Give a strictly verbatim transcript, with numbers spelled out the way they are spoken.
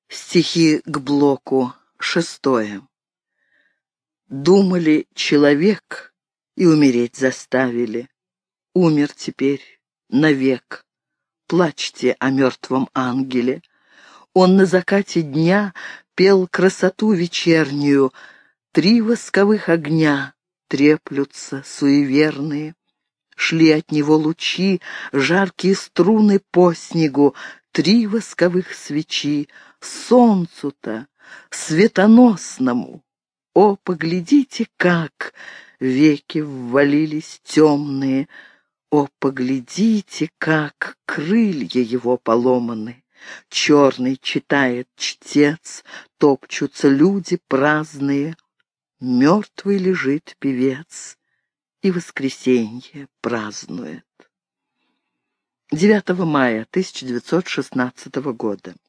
Стихи к Блоку. Шестое. Думали, человек, и умереть заставили. Умер теперь навек. Плачьте о мертвом ангеле. Он на закате дня пел красоту вечернюю. Три восковых огня треплются суеверные. Шли от него лучи, жаркие струны по снегу. Три восковых свечи солнцу-то, светоносному. О, поглядите, как веки ввалились темные. О, поглядите, как крылья его поломаны. Черный читает чтец, топчутся люди праздные. Мертвый лежит певец и воскресенье празднует. девятого мая тысяча девятьсот шестнадцатого года.